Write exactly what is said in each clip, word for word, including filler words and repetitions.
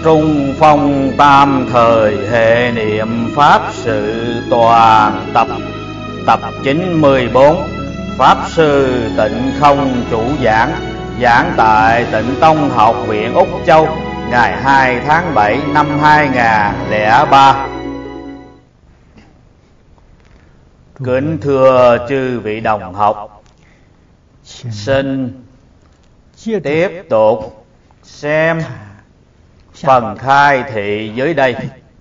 Trung phong tam thời hệ niệm pháp sự toàn tập. Tập chín mươi bốn. Pháp sư Tịnh Không chủ giảng. Giảng tại Tịnh Tông Học viện Úc Châu, ngày hai tháng bảy năm hai nghìn không trăm lẻ ba. Kính thưa chư vị đồng học, xin tiếp tục xem phần khai thị dưới đây.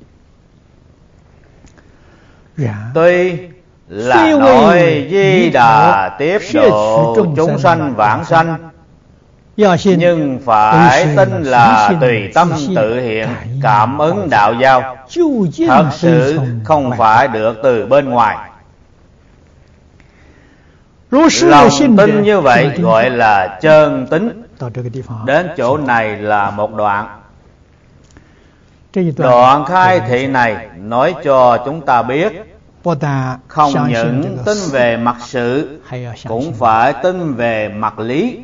Tuy là nói Di Đà tiếp độ chúng sanh vãng sanh, nhưng phải tin là tùy tâm tự hiện, cảm ứng đạo giao, thật sự không phải được từ bên ngoài. Lòng tin như vậy gọi là chân tín. Đến chỗ này là một đoạn. Đoạn khai thị này nói cho chúng ta biết, không những tin về mặt sự, cũng phải tin về mặt lý.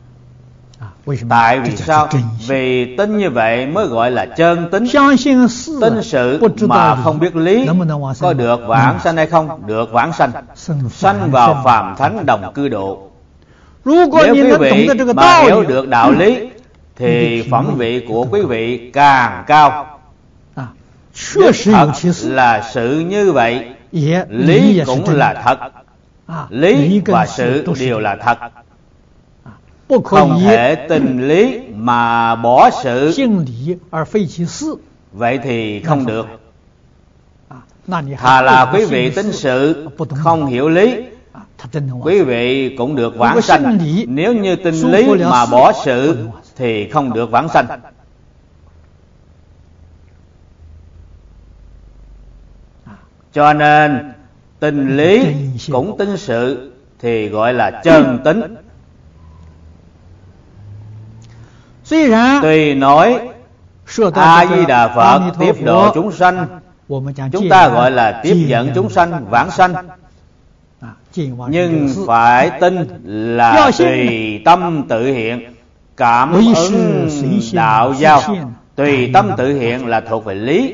Tại vì sao? Vì tin như vậy mới gọi là chân tín. Tin sự mà không biết lý, có được vãng sanh hay không? Được vãng sanh, sanh vào phàm thánh đồng cư độ. Nếu quý vị mà hiểu được đạo lý, thì phẩm vị của quý vị càng cao. Nhất thật là sự như vậy, lý cũng là thật. Lý và sự đều là thật. Không thể tin lý mà bỏ sự, vậy thì không được. Thà là quý vị tin sự không hiểu lý, quý vị cũng được vãng sanh. Nếu như tin lý mà bỏ sự thì không được vãng sanh. Cho nên tin lý cũng tin sự thì gọi là chân tín. Tuy nói A-di-đà Phật tiếp độ chúng sanh, chúng ta gọi là tiếp dẫn chúng sanh vãng sanh, nhưng phải tin là tùy tâm tự hiện, cảm ứng đạo giao. Tùy tâm tự hiện là thuộc về lý.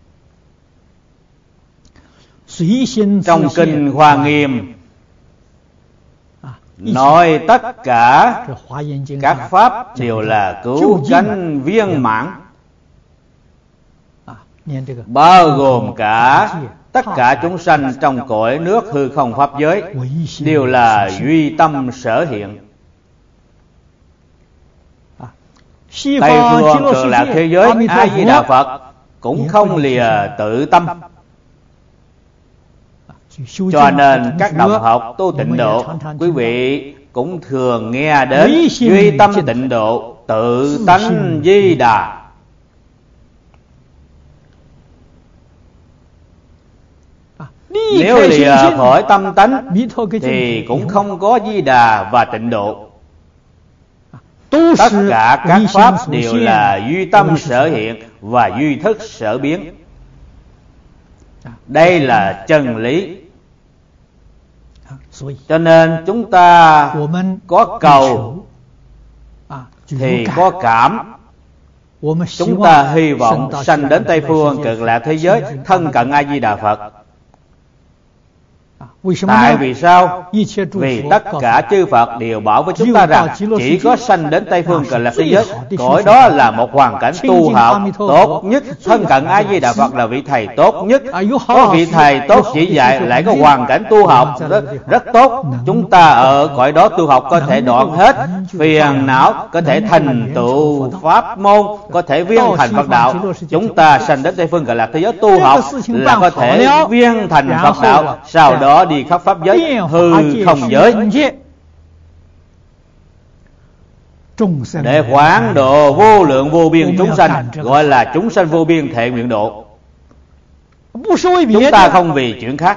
Trong kinh Hoa Nghiêm nói tất cả các pháp đều là cứu cánh viên mãn, bao gồm cả tất cả chúng sanh trong cõi nước hư không pháp giới đều là duy tâm sở hiện. Tây phương Cực Lạc thế giới A Di Đà Phật cũng không lìa tự tâm. Cho nên các đồng học tu tịnh độ, quý vị cũng thường nghe đến duy tâm tịnh độ, tự tánh Di Đà. Nếu lìa khỏi tâm tánh thì cũng không có Di Đà và tịnh độ. Tất cả các pháp đều là duy tâm sở hiện và duy thức sở biến. Đây là chân lý. Cho nên chúng ta có cầu thì có cảm. Chúng ta hy vọng sanh đến Tây phương Cực Lạc thế giới, thân cận A Di Đà Phật. Tại vì sao? Vì tất cả chư Phật đều bảo với chúng ta rằng chỉ có sanh đến Tây phương Cực Lạc thế giới, cõi đó là một hoàn cảnh tu học tốt nhất. Thân cận A Di Đà Phật là vị thầy tốt nhất. Có vị thầy tốt chỉ dạy, lại có hoàn cảnh tu học rất, rất tốt. Chúng ta ở cõi đó tu học có thể đoạn hết phiền não, có thể thành tựu pháp môn, có thể viên thành Phật đạo. Chúng ta sanh đến Tây phương Cực Lạc thế giới tu học là có thể viên thành Phật đạo, sau đó đi khắp pháp giới hư không giới để quán độ vô lượng vô biên chúng sanh, gọi là chúng sanh vô biên thệ nguyện độ. Chúng ta không vì chuyện khác.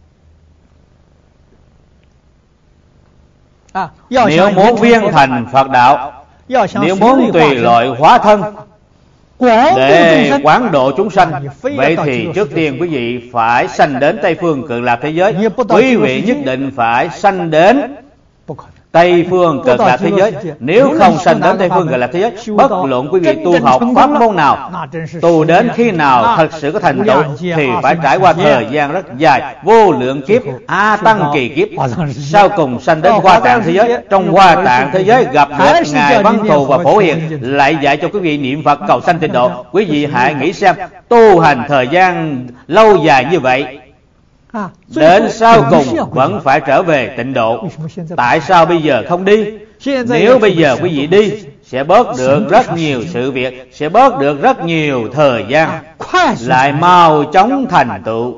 Nếu muốn viên thành Phật đạo, nếu muốn tùy loại hóa thân để quán độ chúng sanh, vậy thì trước tiên quý vị phải sanh đến Tây phương Cực Lạc thế giới. Quý vị nhất định phải sanh đến Tây phương cực lạc thế giới. Nếu không sanh đến Tây phương cực lạc thế giới, bất luận quý vị tu học pháp môn nào, tu đến khi nào thật sự có thành tựu, thì phải trải qua thời gian rất dài, vô lượng kiếp, a tăng kỳ kiếp, sau cùng sanh đến Hoa Tạng thế giới. Trong Hoa Tạng thế giới gặp được Ngài Văn Thù và Phổ Hiền, lại dạy cho quý vị niệm Phật cầu sanh tịnh độ. Quý vị hãy nghĩ xem, tu hành thời gian lâu dài như vậy, đến sau cùng vẫn phải trở về tịnh độ. Tại sao bây giờ không đi? Nếu bây giờ quý vị đi, sẽ bớt được rất nhiều sự việc, sẽ bớt được rất nhiều thời gian, lại mau chóng thành tựu.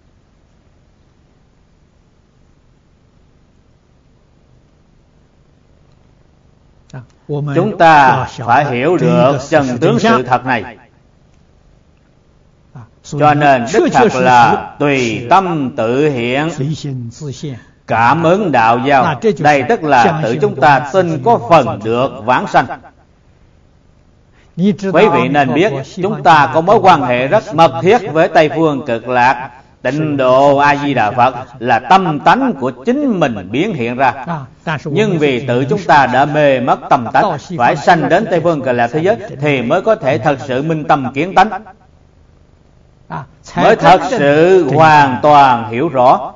Chúng ta phải hiểu được chân tướng sự thật này. Cho nên đích thật là tùy tâm tự hiện, cảm ứng đạo giao. Đây tức là tự chúng ta tin có phần được vãng sanh. Quý vị nên biết, chúng ta có mối quan hệ rất mật thiết với Tây phương cực lạc. Tịnh độ A Di Đà Phật là tâm tánh của chính mình biến hiện ra. Nhưng vì tự chúng ta đã mê mất tâm tánh, phải sanh đến Tây phương cực lạc thế giới thì mới có thể thật sự minh tâm kiến tánh, mới thật sự hoàn toàn hiểu rõ.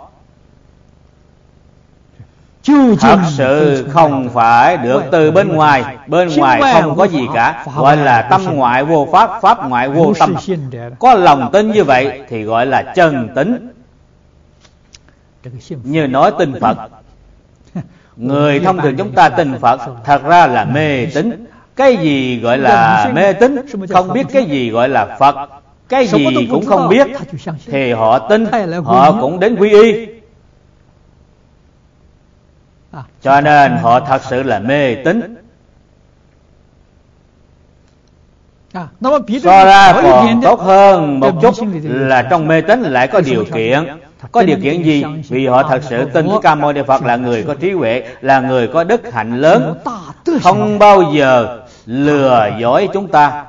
Thật sự không phải được từ bên ngoài. Bên ngoài không có gì cả, gọi là tâm ngoại vô pháp, pháp ngoại vô tâm. Có lòng tin như vậy thì gọi là chân tín. Như nói tin Phật, người thông thường chúng ta tin Phật, thật ra là mê tín. Cái gì gọi là mê tín? Không biết cái gì gọi là Phật, cái gì cũng không biết, thì họ tin, họ cũng đến quy y. Cho nên họ thật sự là mê tín. So ra còn tốt hơn một chút là trong mê tín lại có điều kiện. Có điều kiện gì? Vì họ thật sự tin Thích Ca Mâu Ni Phật là người có trí huệ, là người có đức hạnh lớn, không bao giờ lừa dối chúng ta.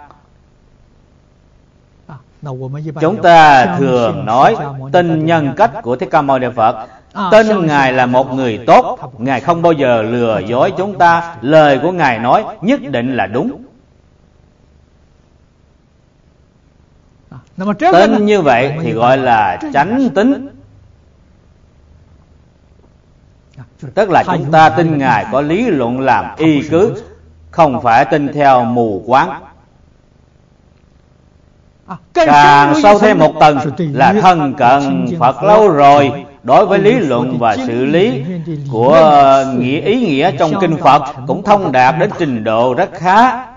Chúng ta thường nói tin nhân cách của Thích Ca Mâu Ni Phật, tin Ngài là một người tốt, Ngài không bao giờ lừa dối chúng ta, lời của Ngài nói nhất định là đúng. Tin như vậy thì gọi là chánh tín. Tức là chúng ta tin Ngài có lý luận làm y cứ, không phải tin theo mù quáng. Càng sâu thêm một tầng là thân cận Phật lâu rồi, đối với lý luận và xử lý của nghĩa ý nghĩa trong kinh Phật cũng thông đạt đến trình độ rất khá.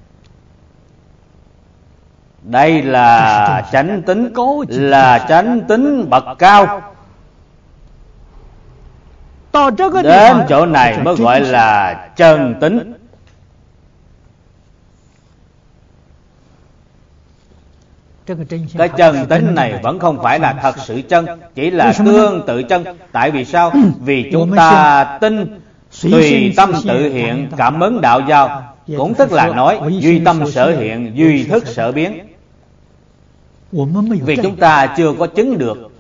Đây là chánh tín, là chánh tín bậc cao. Đến chỗ này mới gọi là chân tín. Cái chân tín này vẫn không phải là thật sự chân, chỉ là tương tự chân. Tại vì sao? Vì chúng ta tin tùy tâm tự hiện, cảm ứng đạo giao. Cũng tức là nói duy tâm sở hiện, duy thức sở biến. Vì chúng ta chưa có chứng được.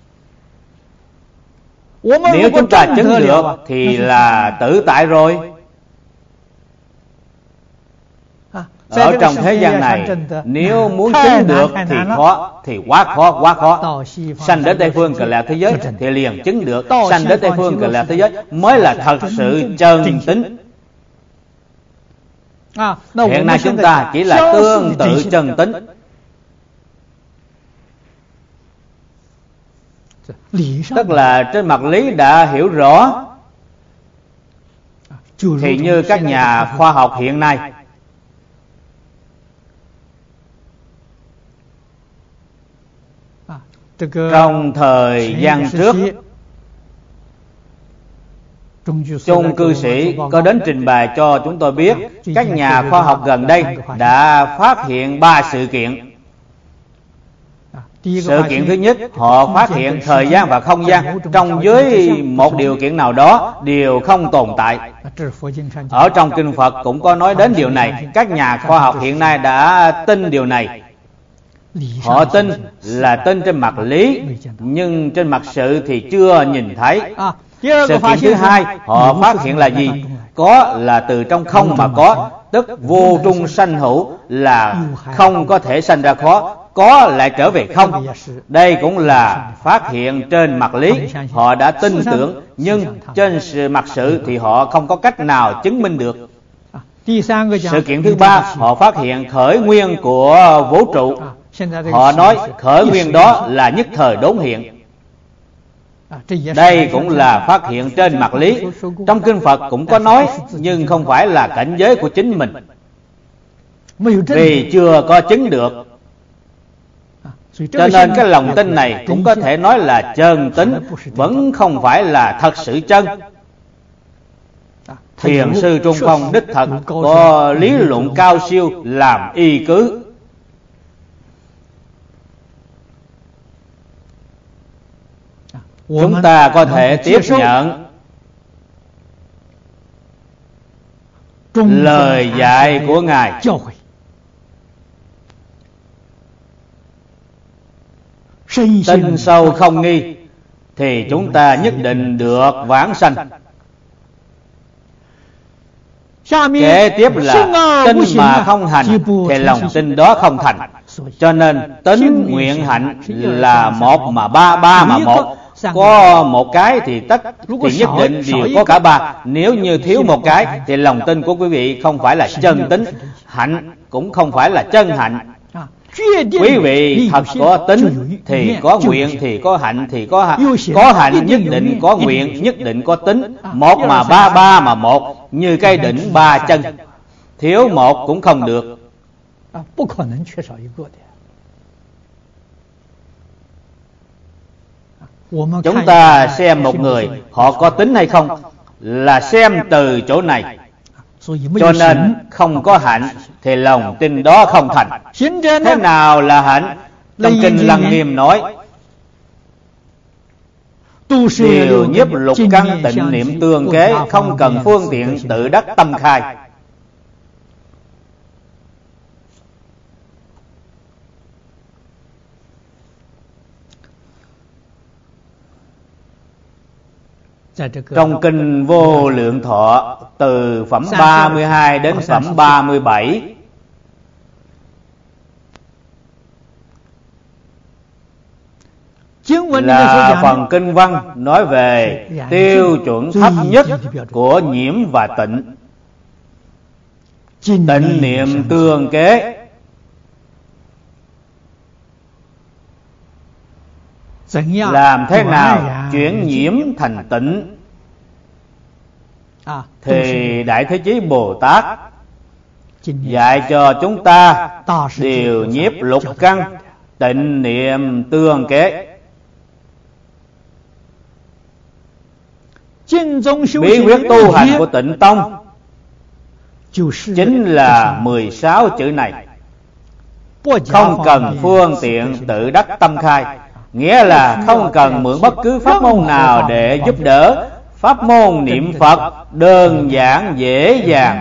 Nếu chúng ta chứng được thì là tự tại rồi. Ở trong thế gian này, nếu muốn chứng được thì khó, thì quá khó, quá khó. Sanh đến Tây phương cực lạc thế giới thì liền chứng được. Sanh đến Tây phương cực lạc thế giới mới là thật sự chân tín. Hiện nay chúng ta chỉ là tương tự chân tín. Tức là trên mặt lý đã hiểu rõ. Thì như các nhà khoa học hiện nay, trong thời gian trước, Chung cư sĩ có đến trình bày cho chúng tôi biết các nhà khoa học gần đây đã phát hiện ba sự kiện. Sự kiện thứ nhất, họ phát hiện thời gian và không gian trong dưới một điều kiện nào đó đều không tồn tại. Ở trong kinh Phật cũng có nói đến điều này. Các nhà khoa học hiện nay đã tin điều này. Họ tin là tin trên mặt lý, nhưng trên mặt sự thì chưa nhìn thấy. Sự kiện thứ hai họ phát hiện là gì? Có là từ trong không mà có, tức vô trung sanh hữu, là không có thể sanh ra có, có lại trở về không. Đây cũng là phát hiện trên mặt lý, họ đã tin tưởng, nhưng trên mặt sự thì họ không có cách nào chứng minh được. Sự kiện thứ ba, họ phát hiện khởi nguyên của vũ trụ. Họ nói khởi nguyên đó là nhất thời đốn hiện. Đây cũng là phát hiện trên mặt lý. Trong kinh Phật cũng có nói, nhưng không phải là cảnh giới của chính mình, vì chưa có chứng được. Cho nên cái lòng tin này cũng có thể nói là chân tính, vẫn không phải là thật sự chân. Thiền sư Trung Phong đích thật có lý luận cao siêu làm y cứ. Chúng ta có thể tiếp nhận lời dạy của Ngài, tin sâu không nghi, thì chúng ta nhất định được vãng sanh. Kế tiếp là tin mà không hành, thì lòng tin đó không thành. Cho nên tính nguyện hạnh là một mà ba, ba mà một. Có một cái thì tất thì nhất định đều có cả ba. Nếu như thiếu một cái thì lòng tin của quý vị không phải là chân tính, hạnh cũng không phải là chân hạnh. Quý vị thật có tính thì có nguyện, thì có hạnh, thì có hạnh. Có hạnh nhất định có nguyện, nhất định có tính. Một mà ba, ba mà một, như cây đỉnh ba chân. Thiếu một cũng không được. Chúng ta xem một người họ có tính hay không là xem từ chỗ này. Cho nên không có hạnh thì lòng tin đó không thành. Thế nào là hạnh? Trong kinh Lăng Nghiêm nói, điều nhiếp lục căn tịnh niệm tương kế, không cần phương tiện tự đắc tâm khai. Trong kinh Vô Lượng Thọ, từ phẩm ba mươi hai đến phẩm ba mươi bảy, là phần kinh văn nói về tiêu chuẩn thấp nhất của nhiễm và tịnh. Tịnh niệm tương kế, làm thế nào chuyển nhiễm thành tịnh, thì Đại Thế Chí Bồ Tát dạy cho chúng ta điều nhiếp lục căn, tịnh niệm tương kế. Bí quyết tu hành của Tịnh Tông chính là mười sáu chữ này. Không cần phương tiện tự đắc tâm khai, nghĩa là không cần mượn bất cứ pháp môn nào để giúp đỡ. Pháp môn niệm Phật đơn giản dễ dàng,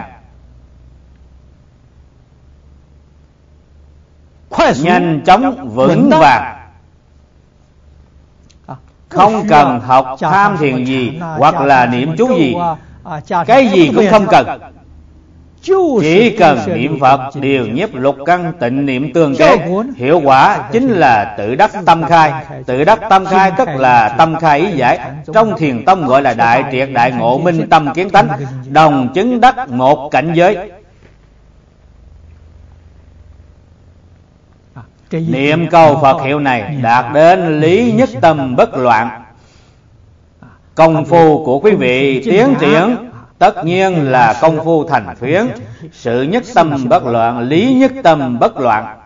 nhanh chóng vững vàng. Không cần học tham thiền gì hoặc là niệm chú gì, cái gì cũng không cần. Chỉ cần niệm Phật điều nhiếp lục căn, tịnh niệm tương kế, hiệu quả chính là tự đắc tâm khai. Tự đắc tâm khai tức là tâm khai ý giải. Trong Thiền Tông gọi là đại triệt đại ngộ minh tâm kiến tánh, đồng chứng đắc một cảnh giới. Niệm câu Phật hiệu này đạt đến lý nhất tâm bất loạn. Công phu của quý vị tiến triển tất nhiên là công phu thành phiến. Sự nhất tâm bất loạn, lý nhất tâm bất loạn.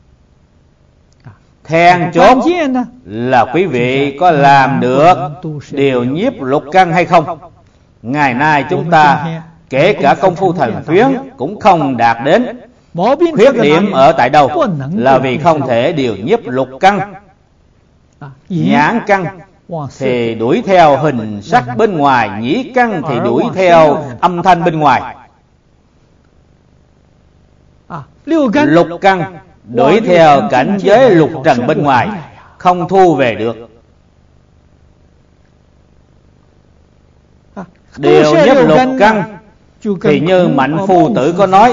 Then chốt là quý vị có làm được điều nhiếp lục căn hay không. Ngày nay chúng ta kể cả công phu thành phiến cũng không đạt đến. Khuyết điểm ở tại đâu? Là vì không thể điều nhiếp lục căn. Nhãn căn thì đuổi theo hình sắc bên ngoài, nhĩ căn thì đuổi theo âm thanh bên ngoài, lục căn đuổi theo cảnh giới lục trần bên ngoài, không thu về được. Điều nhiếp lục căn thì như Mạnh Phu Tử có nói,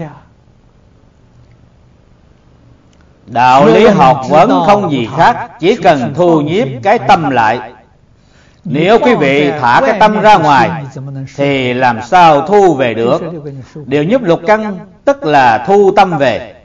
đạo lý học vấn không gì khác, chỉ cần thu nhiếp cái tâm lại. Nếu quý vị thả cái tâm ra ngoài thì làm sao thu về được? Điều nhiếp lục căn tức là thu tâm về.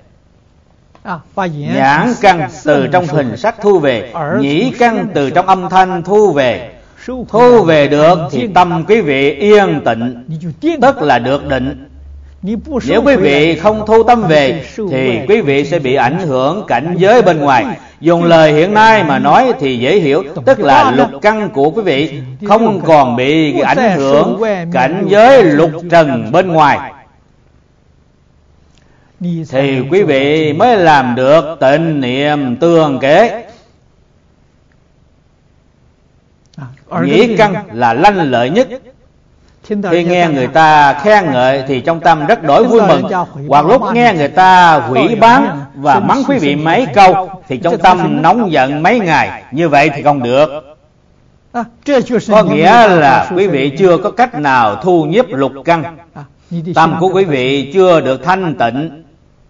Nhãn căn từ trong hình sắc thu về, nhĩ căn từ trong âm thanh thu về. Thu về được thì tâm quý vị yên tịnh, tức là được định. Nếu quý vị không thu tâm về thì quý vị sẽ bị ảnh hưởng cảnh giới bên ngoài. Dùng lời hiện nay mà nói thì dễ hiểu, tức là lục căn của quý vị không còn bị ảnh hưởng cảnh giới lục trần bên ngoài, thì quý vị mới làm được tịnh niệm tương kế. Nhĩ căn là lanh lợi nhất. Khi nghe người ta khen ngợi thì trong tâm rất đổi vui mừng, hoặc lúc nghe người ta hủy báng và mắng quý vị mấy câu thì trong tâm nóng giận mấy ngày. Như vậy thì không được. Có nghĩa là quý vị chưa có cách nào thu nhiếp lục căn. Tâm của quý vị chưa được thanh tịnh.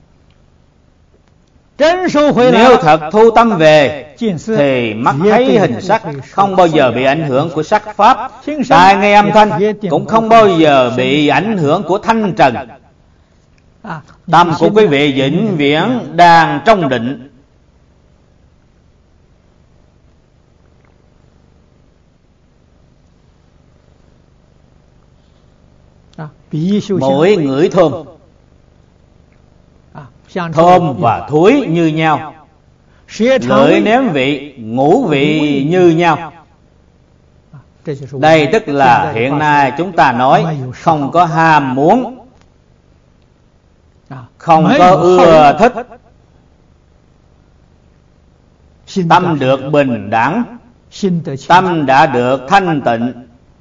Nếu thật thu tâm về thì mắt thấy hình sắc không bao giờ bị ảnh hưởng của sắc pháp, tai nghe âm thanh cũng không bao giờ bị ảnh hưởng của thanh trần. Tâm của quý vị vĩnh viễn đang trong định. Mỗi ngửi thơm, thơm và thối như nhau, lưỡi nếm vị, ngũ vị như nhau. Đây tức là hiện nay chúng ta nói không có ham muốn, không có ưa thích, tâm được bình đẳng, tâm đã được thanh tịnh.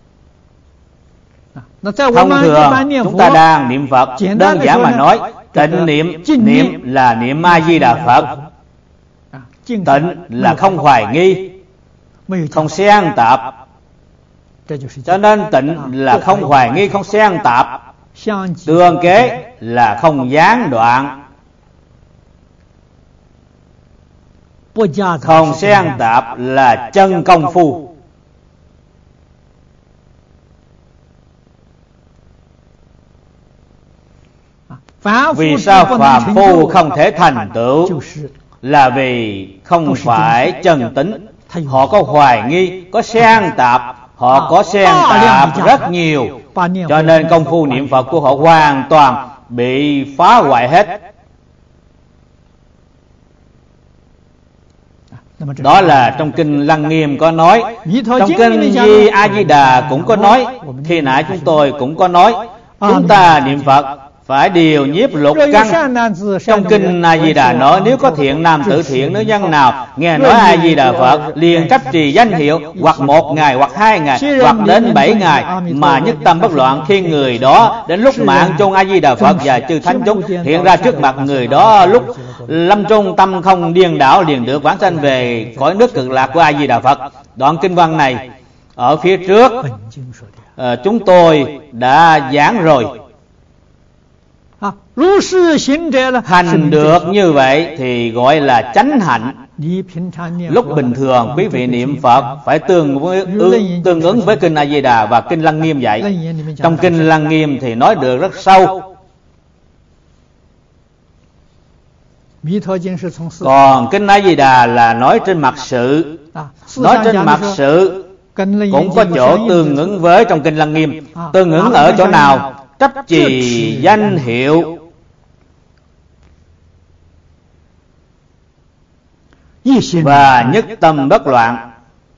Thông thường chúng ta đang niệm Phật, đơn giản mà nói, tịnh niệm, niệm là niệm A Di Đà Phật. Tịnh là không hoài nghi, không xen tạp. Cho nên tịnh là không hoài nghi, không xen tạp. Tương kế là không gián đoạn, không xen tạp là chân công phu. Vì sao phàm phu không thể thành tựu? Là vì không phải chân tính. Họ có hoài nghi, có xen tạp, họ có xen tạp rất nhiều, cho nên công phu niệm Phật của họ hoàn toàn bị phá hoại hết. Đó là trong kinh Lăng Nghiêm có nói, trong kinh Di A Di Đà cũng có nói, khi nãy chúng tôi cũng có nói, chúng ta niệm Phật phải điều nhiếp lục căn. Trong kinh A Di Đà nói, nếu có thiện nam tử thiện nữ nhân nào nghe nói A Di Đà Phật liền chấp trì danh hiệu, hoặc một ngày, hoặc hai ngày, hoặc đến bảy ngày mà nhất tâm bất loạn, khi người đó đến lúc mạng chung A Di Đà Phật và chư thánh chúng hiện ra trước mặt người đó, lúc lâm chung tâm không điên đảo liền được vãng sanh về cõi nước cực lạc của A Di Đà Phật. Đoạn kinh văn này ở phía trước à, chúng tôi đã giảng rồi. Hành được như vậy thì gọi là chánh hạnh. Lúc bình thường quý vị niệm Phật phải tương ứng, tương ứng với kinh A Di Đà và kinh Lăng Nghiêm vậy. Trong kinh Lăng Nghiêm thì nói được rất sâu, còn kinh A Di Đà là nói trên mặt sự. Nói trên mặt sự cũng có chỗ tương ứng với trong kinh Lăng Nghiêm. Tương ứng ở chỗ nào? Chấp trì danh hiệu, và nhất tâm bất loạn.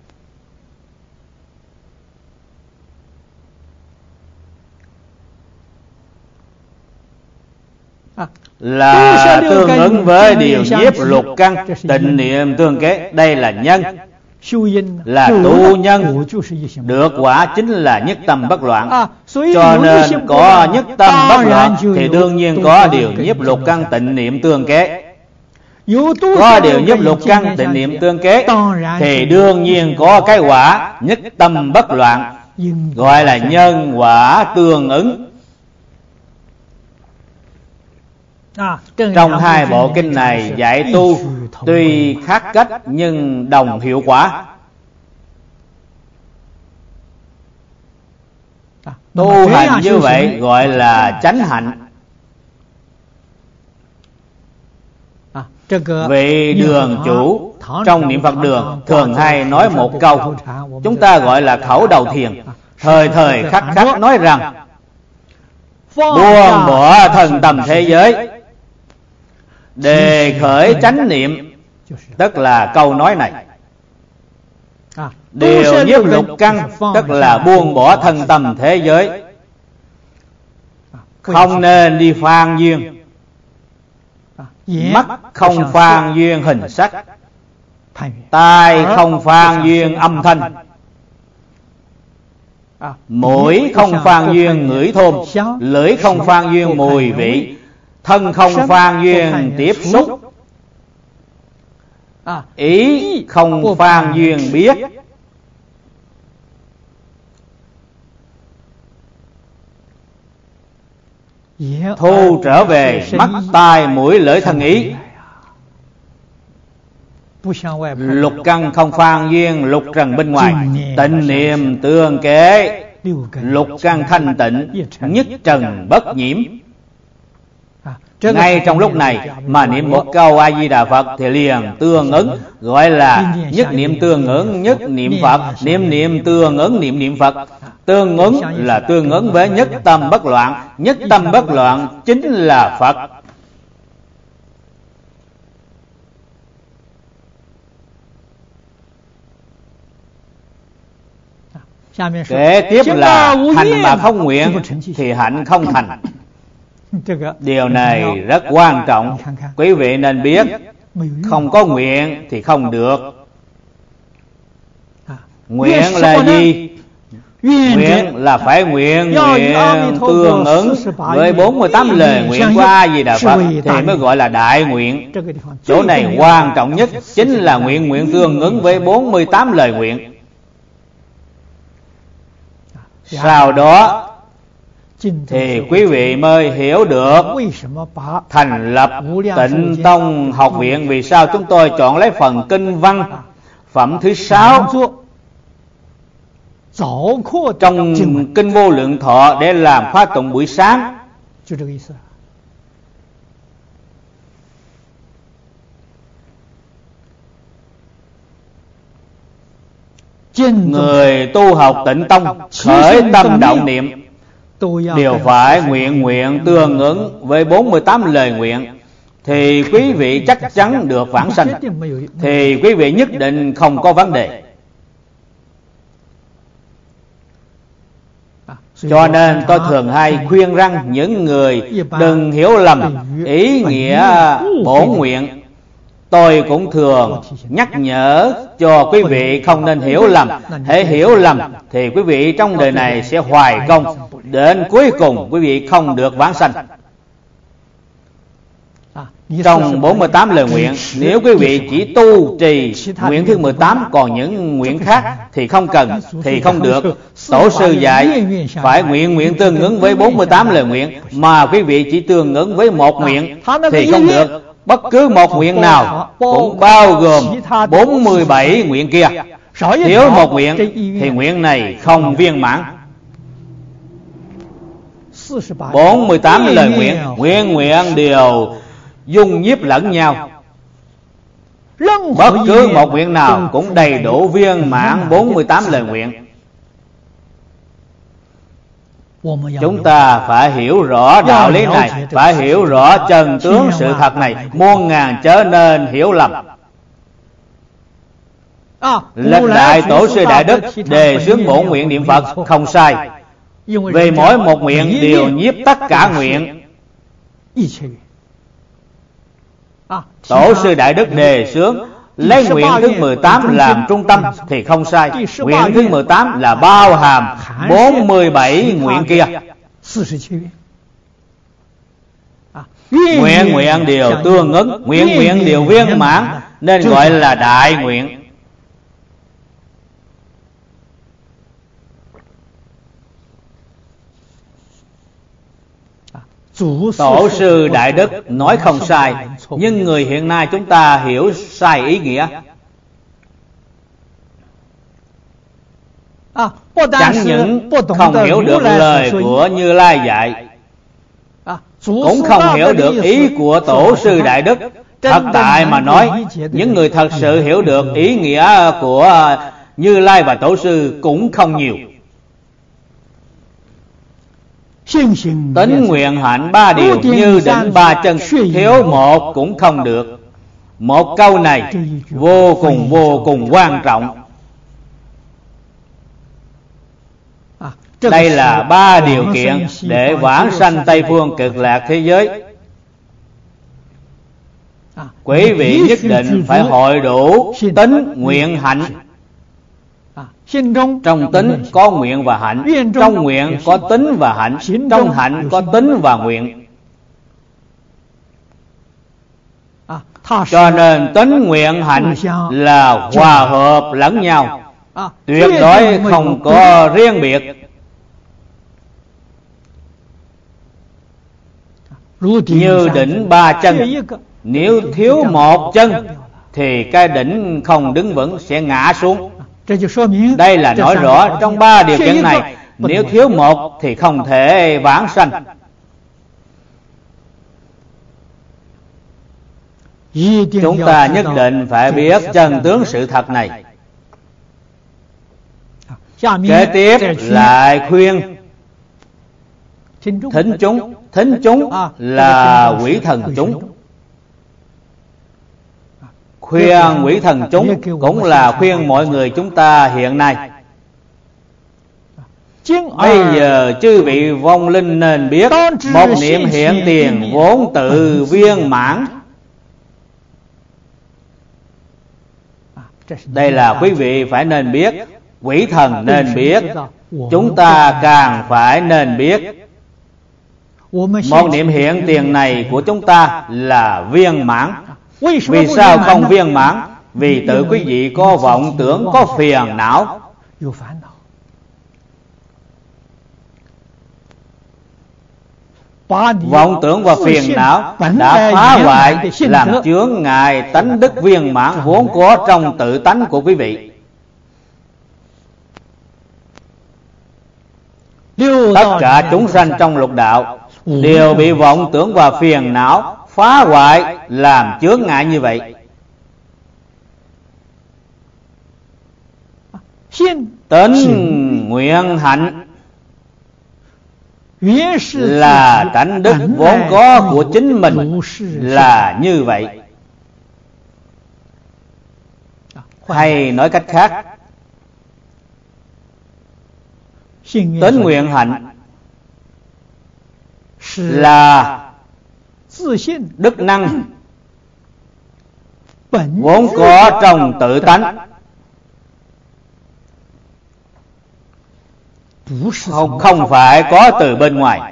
Là tương ứng với điều nhiếp lục căn, tịnh niệm tương kế. Đây là nhân, là tu nhân, được quả chính là nhất tâm bất loạn. Cho nên có nhất tâm bất loạn thì đương nhiên có điều nhiếp lục căn, tịnh niệm tương kế. Có điều nhiếp lục căn, tịnh niệm tương kế thì đương nhiên có cái quả nhất tâm bất loạn. gọi là nhân quả tương ứng. Trong hai bộ kinh này dạy tu tuy khác cách nhưng đồng hiệu quả. Tu hành như vậy gọi là chánh hạnh. Vị đường chủ trong niệm Phật đường thường hay nói một câu, chúng ta gọi là khẩu đầu thiền, thời thời khắc khắc nói rằng buông bỏ thân tâm thế giới, đề khởi chánh niệm, tức là câu nói này. Điều nhiếp lục căn, tức là buông bỏ thân tâm thế giới. Không nên đi phan duyên, mắt không phan duyên hình sắc, tai không phan duyên âm thanh, mũi không phan duyên ngửi thơm, lưỡi không phan duyên mùi vị, thân không phan duyên tiếp xúc, ý không phan duyên biết. Thu trở về mắt tai mũi lưỡi thân ý. Lục căn không phan duyên lục trần bên ngoài, tịnh niệm tương kế, lục căn thanh tịnh, nhất trần bất nhiễm. Ngay trong lúc này mà niệm một câu A Di Đà Phật thì liền tương ứng, gọi là nhất niệm tương ứng nhất niệm Phật, niệm niệm tương ứng niệm niệm Phật. Tương ứng là tương ứng với nhất tâm bất loạn, nhất tâm bất loạn chính là Phật. Kế tiếp là hành mà không nguyện thì hạnh không thành. Điều này rất quan trọng, quý vị nên biết. Không có nguyện thì không được. Nguyện là gì? Nguyện là phải nguyện nguyện tương ứng với bốn mươi tám lời nguyện của A Di Đà Phật thì mới gọi là đại nguyện. Chỗ này quan trọng nhất chính là nguyện nguyện tương ứng với bốn mươi tám lời nguyện. Sau đó thì quý vị mới hiểu được thành lập Tịnh Tông Học Viện. Vì sao chúng tôi chọn lấy phần kinh văn phẩm thứ sáu trong kinh Vô Lượng Thọ để làm khóa tụng buổi sáng. Người tu học Tịnh Tông khởi tâm động niệm đều phải nguyện nguyện tương ứng với bốn mươi tám lời nguyện thì quý vị chắc chắn được vãng sanh, thì quý vị nhất định không có vấn đề. Cho nên tôi thường hay khuyên rằng những người đừng hiểu lầm ý nghĩa bổ nguyện. Tôi cũng thường nhắc nhở cho quý vị không nên hiểu lầm. Hễ hiểu lầm thì quý vị trong đời này sẽ hoài công, đến cuối cùng quý vị không được vãng sanh. Trong bốn mươi tám lời nguyện, nếu quý vị chỉ tu trì nguyện thứ mười tám, còn những nguyện khác thì không cần, thì không được. Tổ sư dạy phải nguyện nguyện tương ứng với bốn mươi tám lời nguyện, mà quý vị chỉ tương ứng với một nguyện thì không được. Bất cứ một nguyện nào cũng bao gồm bốn mươi bảy nguyện kia. Thiếu một nguyện thì nguyện này không viên mãn. bốn mươi tám lời nguyện, nguyện nguyện đều dung nhiếp lẫn nhau. Bất cứ một nguyện nào cũng đầy đủ viên mãn bốn mươi tám lời nguyện. Chúng ta phải hiểu rõ đạo lý này, phải hiểu rõ chân tướng sự thật này, muôn ngàn chớ nên hiểu lầm. Lịch đại tổ sư đại đức đề xướng bổn nguyện niệm Phật không sai, vì mỗi một nguyện đều nhiếp tất cả nguyện. Tổ sư đại đức đề xướng lấy nguyện thứ mười tám làm trung tâm thì không sai. Nguyện thứ mười tám là bao hàm bốn mươi bảy nguyện kia. Nguyện nguyện đều tương ứng, nguyện nguyện đều viên mãn, nên gọi là đại nguyện. Tổ sư Đại Đức nói không sai, nhưng người hiện nay chúng ta hiểu sai ý nghĩa. Chẳng những không hiểu được lời của Như Lai dạy, cũng không hiểu được ý của Tổ sư Đại Đức. Thật tại mà nói, những người thật sự hiểu được ý nghĩa của Như Lai và Tổ sư cũng không nhiều. Tính nguyện hạnh ba điều như định ba chân, thiếu một cũng không được. Một câu này vô cùng vô cùng quan trọng. Đây là ba điều kiện để vãng sanh Tây Phương Cực Lạc thế giới. Quý vị nhất định phải hội đủ tính nguyện hạnh. Trong tính có nguyện và hạnh, trong nguyện có tính và hạnh, trong hạnh có tính và nguyện. Cho nên tính nguyện hạnh là hòa hợp lẫn nhau, tuyệt đối không có riêng biệt. Như đỉnh ba chân, nếu thiếu một chân thì cái đỉnh không đứng vững, sẽ ngã xuống. Đây là nói rõ trong ba điều kiện này, nếu thiếu một thì không thể vãng sanh. Chúng ta nhất định phải biết chân tướng sự thật này. Kế tiếp lại khuyên thính chúng. Thính chúng là quỷ thần chúng. Khuyên quỷ thần chúng cũng là khuyên mọi người chúng ta hiện nay. Bây giờ chư vị vong linh nên biết, một niệm hiện tiền vốn tự viên mãn. Đây là quý vị phải nên biết, quỷ thần nên biết, chúng ta càng phải nên biết. Một niệm hiện tiền này của chúng ta là viên mãn. Vì sao không viên mãn? Vì tự quý vị có vọng tưởng, có phiền não. Vọng tưởng và phiền não đã phá hoại, làm chướng ngại tánh đức viên mãn vốn có trong tự tánh của quý vị. Tất cả chúng sanh trong lục đạo đều bị vọng tưởng và phiền não phá hoại, làm chướng ngại như vậy. Tính nguyện hạnh là tánh đức vốn có của chính mình, là như vậy. Hay nói cách khác, tính nguyện hạnh là đức năng vốn có trong tự tánh, không, không phải có từ bên ngoài.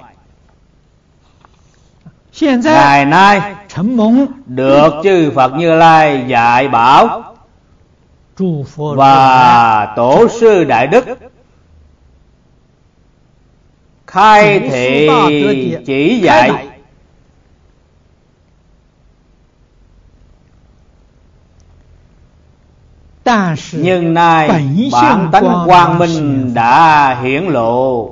Ngày nay được chư Phật Như Lai dạy bảo và Tổ sư Đại Đức khai thị chỉ dạy, nhưng nay bản tánh quang minh đã hiển lộ.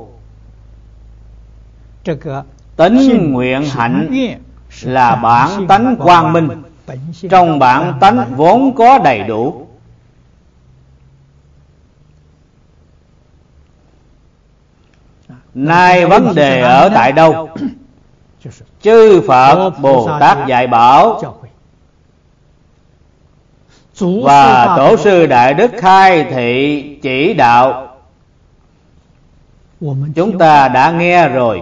Tính nguyện hạnh là bản tánh quang minh, trong bản tánh vốn có đầy đủ. Nay vấn đề ở tại đâu? Chư Phật Bồ Tát dạy bảo và Tổ sư Đại Đức khai thị chỉ đạo, chúng ta đã nghe rồi.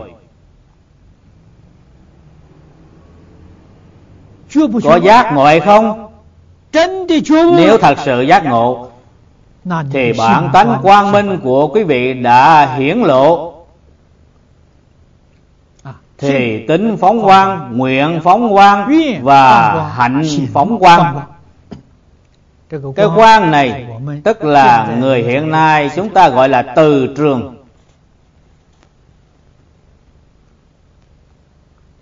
Có giác ngộ hay không? Nếu thật sự giác ngộ thì bản tánh quang minh của quý vị đã hiển lộ, thì tính phóng quang, nguyện phóng quang và hạnh phóng quang. Cái quang này tức là người hiện nay chúng ta gọi là từ trường.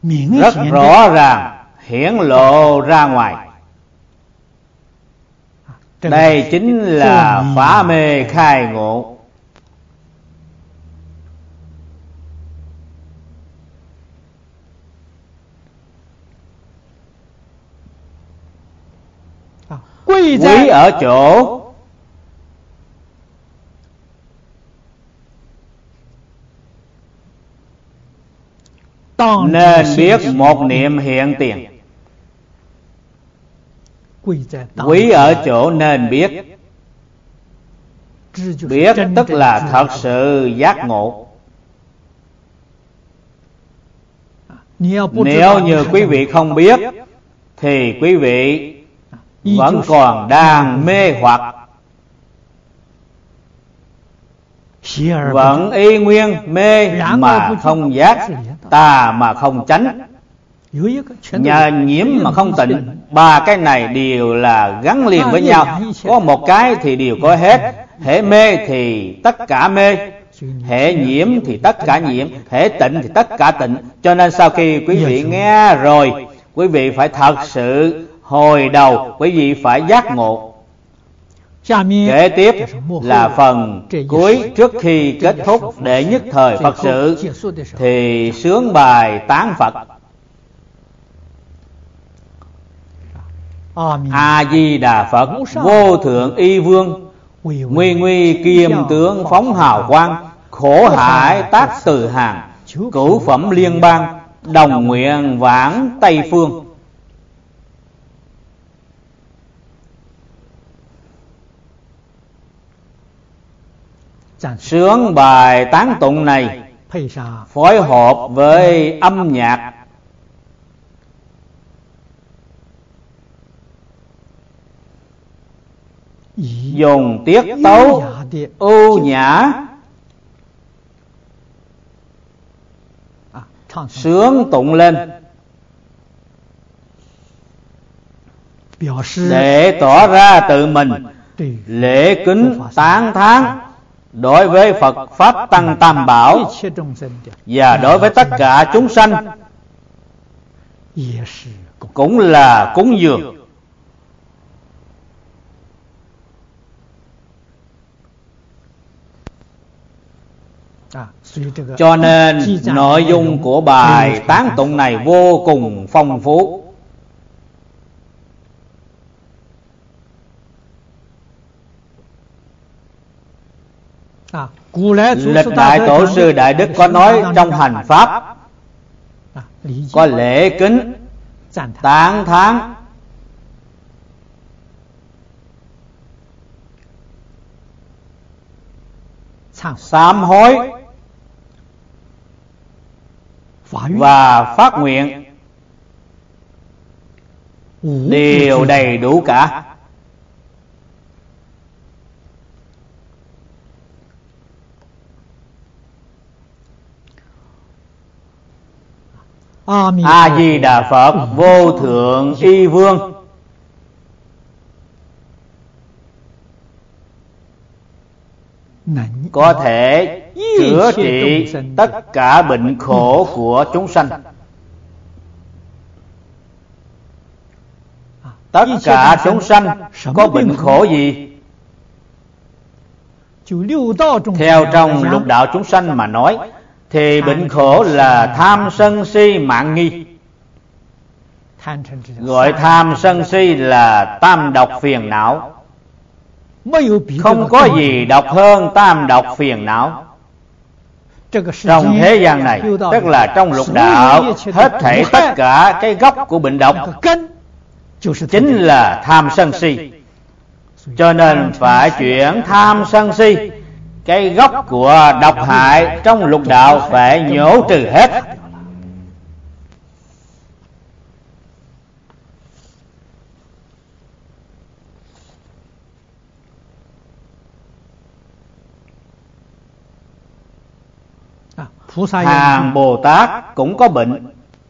rất rõ ràng hiển lộ ra ngoài. Đây chính là phá mê khai ngộ. Quý ở chỗ nên biết một niệm hiện tiền. Quý ở chỗ nên biết. Biết tức là thật sự giác ngộ. Nếu như quý vị không biết thì quý vị vẫn còn đang mê hoặc, vẫn y nguyên mê mà không giác, tà mà không tránh, nhà nhiễm mà không tịnh. Ba cái này đều là gắn liền với nhau. Có một cái thì đều có hết. Hễ mê thì tất cả mê, hễ nhiễm thì tất cả nhiễm, hễ tịnh thì tất cả tịnh. Cho nên sau khi quý vị nghe rồi, quý vị phải thật sự hồi đầu, quý vị phải giác ngộ. Kế tiếp là phần cuối trước khi kết thúc đệ nhất thời Phật sự thì sướng bài tán Phật. A Di Đà Phật, vô thượng y vương, nguy nguy kiềm tướng phóng hào quang, khổ hải tác từ hàng, cửu phẩm liên bang, đồng nguyện vãng Tây phương. Sướng bài tán tụng này phối hợp với âm nhạc dùng tiết tấu ưu nhã sướng tụng lên để tỏ ra tự mình lễ kính tán thán đối với Phật Pháp Tăng Tam Bảo và đối với tất cả chúng sanh cũng là cúng dường. Cho nên nội dung của bài tán tụng này vô cùng phong phú. Lịch đại tổ sư Đại Đức có nói trong hành pháp có lễ kính, tán thán, sám hối và phát nguyện, đều đầy đủ cả. A Di Đà Phật, vô thượng y vương, có thể chữa trị tất cả bệnh khổ của chúng sanh. Tất cả chúng sanh có bệnh khổ gì? Theo trong lục đạo chúng sanh mà nói thì bệnh khổ là tham sân si mạn nghi. Gọi tham sân si là tam độc phiền não. Không có gì độc hơn tam độc phiền não. Trong thế gian này, tức là trong lục đạo, hết thảy tất cả cái gốc của bệnh độc chính là tham sân si. Cho nên phải chuyển tham sân si, cái gốc của độc hại trong lục đạo phải nhổ trừ hết. Hàng Bồ Tát cũng có bệnh.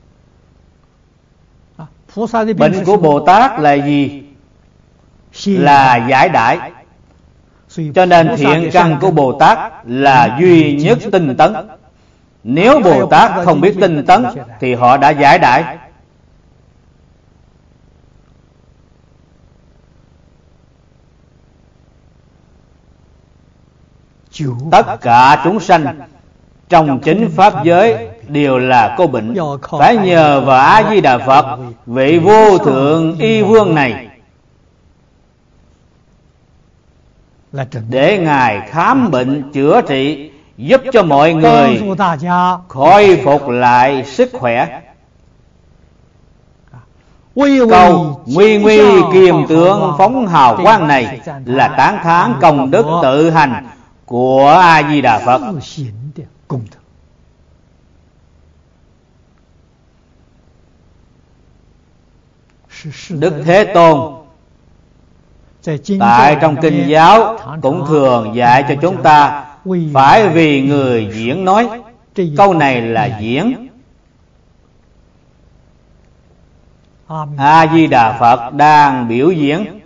Bệnh của Bồ Tát là gì? Là giải đãi. Cho nên thiện căn của Bồ Tát là duy nhất tinh tấn. Nếu Bồ Tát không biết tinh tấn thì họ đã giải đãi. Tất cả chúng sanh trong chính pháp giới đều là có bệnh, phải nhờ vào A Di Đà Phật, vị vô thượng y vương này, để Ngài khám bệnh chữa trị, giúp cho mọi người khôi phục lại sức khỏe. Câu nguy nguy kiềm tướng phóng hào quang này là tán thán công đức tự hành của A Di Đà Phật. Đức Thế Tôn tại trong kinh giáo cũng thường dạy cho chúng ta phải vì người diễn nói. Câu này là diễn. A Di Đà Phật đang biểu diễn.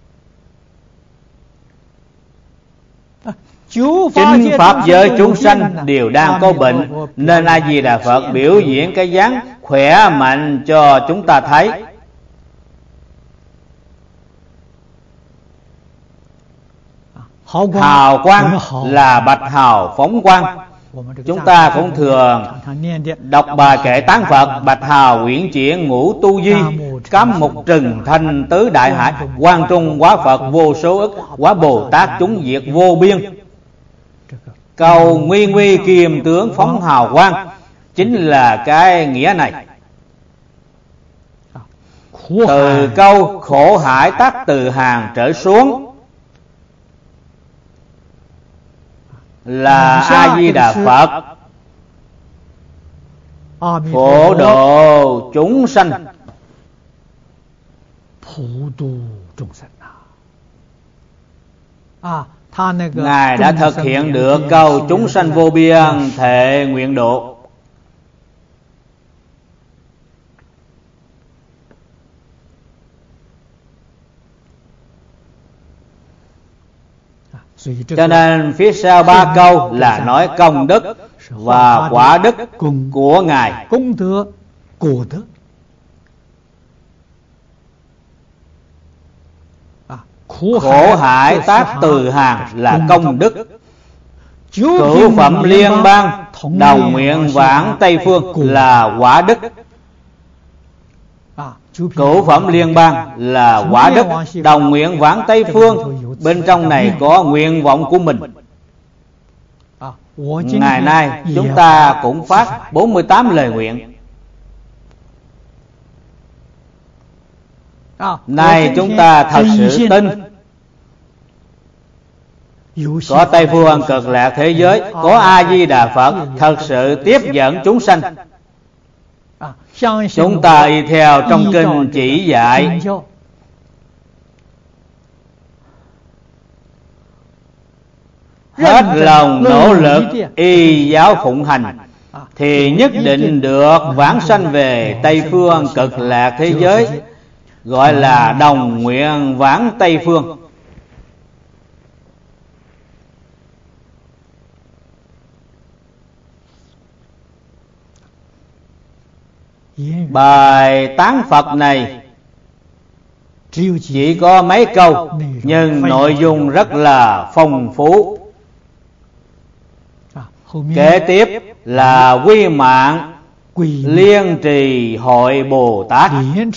Chính pháp giới chúng sanh đều đang có bệnh, nên A Di Đà Phật biểu diễn cái dáng khỏe mạnh cho chúng ta thấy. Hào quang là bạch hào phóng quang. Chúng ta cũng thường đọc bài kệ tán Phật: bạch hào uyển chuyển ngũ tu di, cám mục trừng thanh tứ đại hải, quang trung quá Phật vô số ức, quá Bồ Tát chúng diệt vô biên. Câu nguy nguy kiềm tướng phóng hào quang chính là cái nghĩa này. Từ câu khổ hải tác từ hàng trở xuống là A Di Đà Phật phổ độ chúng sanh. Ngài đã thực hiện được câu chúng sanh vô biên thệ nguyện độ. Cho nên phía sau ba câu là nói công đức và quả đức của Ngài. Khổ hải tác từ hàng là công đức. Cửu phẩm liên bang đồng nguyện vãng Tây phương là quả đức. Cửu phẩm liên bang là quả đức, đồng nguyện vãng Tây phương, bên trong này có nguyện vọng của mình. Ngày nay chúng ta cũng phát bốn mươi tám lời nguyện. Nay chúng ta thật sự tin có Tây phương cực lạc thế giới, có A Di Đà Phật thật sự tiếp dẫn chúng sanh. Chúng ta y theo trong kinh chỉ dạy, hết lòng nỗ lực y giáo phụng hành, thì nhất định được vãng sanh về Tây phương cực lạc thế giới, gọi là đồng nguyện vãng Tây phương. Bài tán Phật này chỉ có mấy câu, nhưng nội dung rất là phong phú. Kế tiếp là quy mạng Liên Trì Hội Bồ Tát.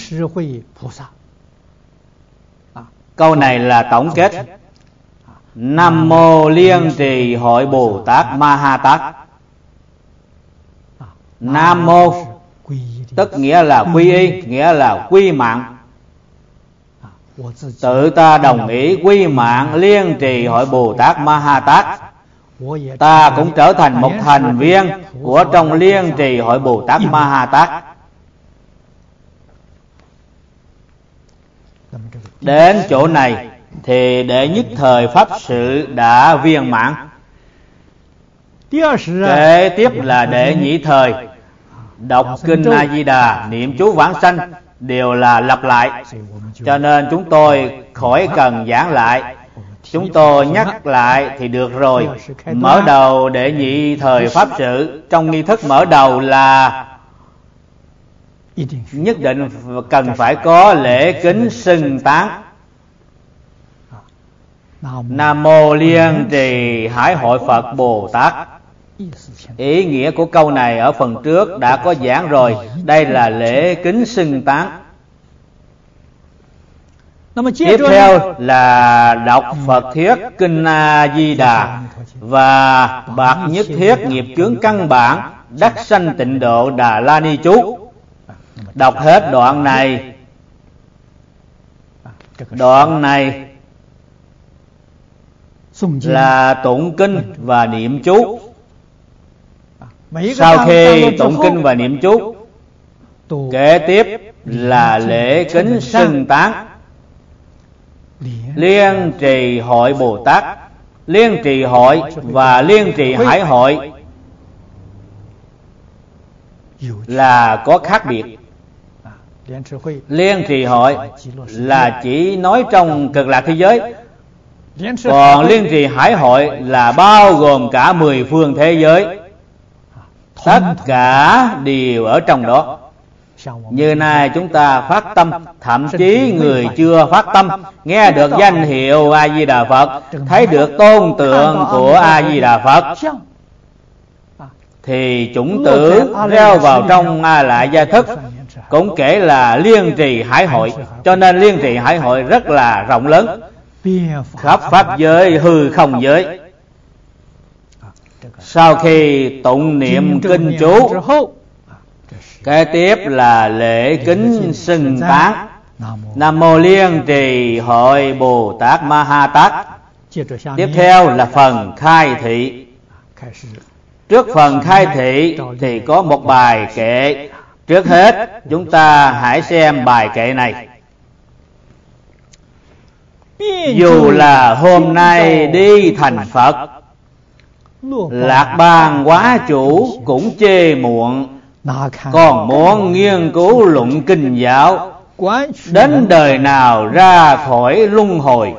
Câu này là tổng kết. Nam mô Liên Trì Hội Bồ Tát Ma Ha Tát. Nam mô tức nghĩa là quy y, nghĩa là quy mạng. Tự ta đồng ý quy mạng Liên Trì Hội Bồ Tát Ma Ha Tát. Ta cũng trở thành một thành viên của trong Liên Trì Hội Bồ Tát Ma Ha Tát. Đến chỗ này thì đệ nhất thời pháp sự đã viên mãn. Kế tiếp là đệ nhị thời, đọc kinh A Di Đà, niệm chú vãng sanh đều là lặp lại, cho nên chúng tôi khỏi cần giảng lại. Chúng tôi nhắc lại thì được rồi. Mở đầu đệ nhị thời Pháp sự, trong nghi thức mở đầu là nhất định cần phải có lễ kính xưng tán. Nam Mô Liên Trì Hải Hội Phật Bồ Tát. Ý nghĩa của câu này ở phần trước đã có giảng rồi. Đây là lễ kính xưng tán. Tiếp theo là đọc Phật Thiết Kinh A Di Đà và bạc nhất thiết nghiệp chướng căn bản đắc sanh tịnh độ Đà La Ni chú. Đọc hết đoạn này. Đoạn này là tụng kinh và niệm chú. Sau khi tụng kinh và niệm chú, kế tiếp là lễ kính xưng tán. Liên Trì Hội Bồ Tát, Liên Trì Hội và Liên Trì Hải Hội là có khác biệt. Liên Trì Hội là chỉ nói trong Cực Lạc thế giới, còn Liên Trì Hải Hội là bao gồm cả mười phương thế giới. Tất cả đều ở trong đó. Như nay chúng ta phát tâm, thậm chí người chưa phát tâm, nghe được danh hiệu A Di Đà Phật, thấy được tôn tượng của A Di Đà Phật, thì chủng tử reo vào trong A Lại Gia Thức, cũng kể là Liên Trì Hải Hội. Cho nên Liên Trì Hải Hội rất là rộng lớn, khắp pháp giới, hư không giới. Sau khi tụng niệm kinh chú, kế tiếp là lễ kính xưng tán. Nam Mô Liên Trì Hội Bồ Tát Ma Ha Tát. Tiếp theo là phần khai thị. Trước phần khai thị thì có một bài kệ. Trước hết chúng ta hãy xem bài kệ này. Dù là hôm nay đi thành Phật, Lạc Bang Quá Chủ cũng chê muộn. Còn muốn nghiên cứu luận kinh giáo, đến đời nào ra khỏi luân hồi.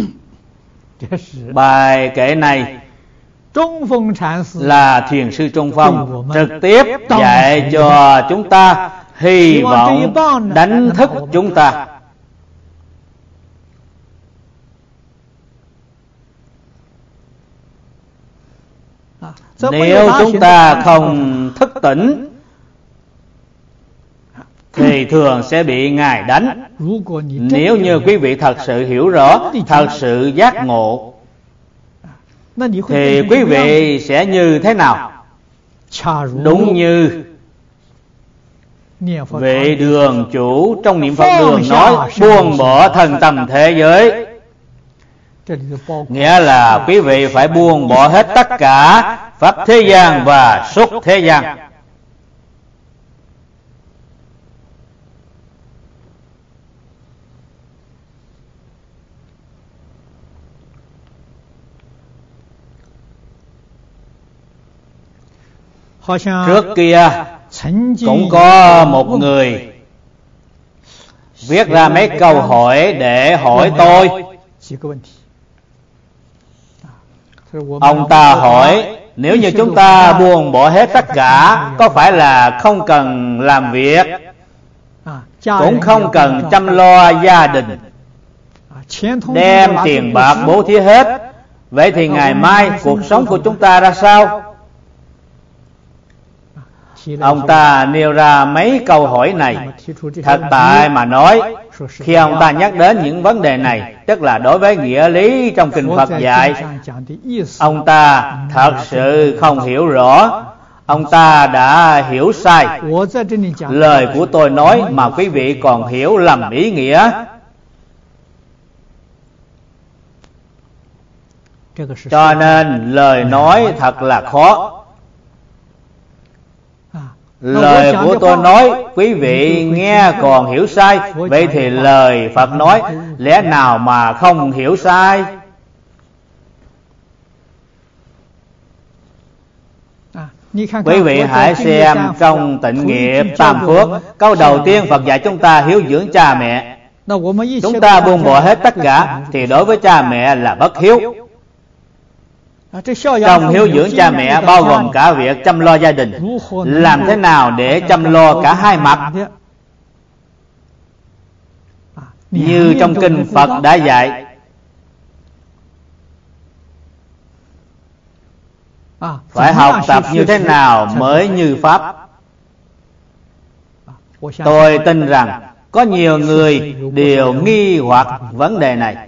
Bài kệ này là Thiền sư Trung Phong trực tiếp dạy cho chúng ta, hy vọng đánh thức chúng ta. Nếu chúng ta không thức tỉnh thì thường sẽ bị Ngài đánh. Nếu như quý vị thật sự hiểu rõ, thật sự giác ngộ, thì quý vị sẽ như thế nào? Đúng như vị đường chủ trong niệm Phật đường nói, buông bỏ thân tâm thế giới. Nghĩa là quý vị phải buông bỏ hết tất cả pháp thế gian và xuất thế gian. Trước kia cũng có một người viết ra mấy câu hỏi để hỏi tôi. Ông ta hỏi, nếu như chúng ta buông bỏ hết tất cả, có phải là không cần làm việc, cũng không cần chăm lo gia đình, đem tiền bạc bố thí hết, vậy thì ngày mai cuộc sống của chúng ta ra sao? Ông ta nêu ra mấy câu hỏi này. Thật tại mà nói, khi ông ta nhắc đến những vấn đề này, tức là đối với nghĩa lý trong kinh Phật dạy, ông ta thật sự không hiểu rõ. Ông ta đã hiểu sai lời của tôi nói, mà quý vị còn hiểu lầm ý nghĩa. Cho nên lời nói thật là khó. Lời của tôi nói quý vị nghe còn hiểu sai, vậy thì lời Phật nói lẽ nào mà không hiểu sai? Quý vị hãy xem trong Tịnh Nghiệp Tam Phước, câu đầu tiên Phật dạy chúng ta hiếu dưỡng cha mẹ. Chúng ta buông bỏ hết tất cả thì đối với cha mẹ là bất hiếu. Trong hiếu dưỡng cha mẹ bao gồm cả việc chăm lo gia đình. Làm thế nào để chăm lo cả hai mặt? Như trong kinh Phật đã dạy, phải học tập như thế nào mới như Pháp. Tôi tin rằng có nhiều người đều nghi hoặc vấn đề này.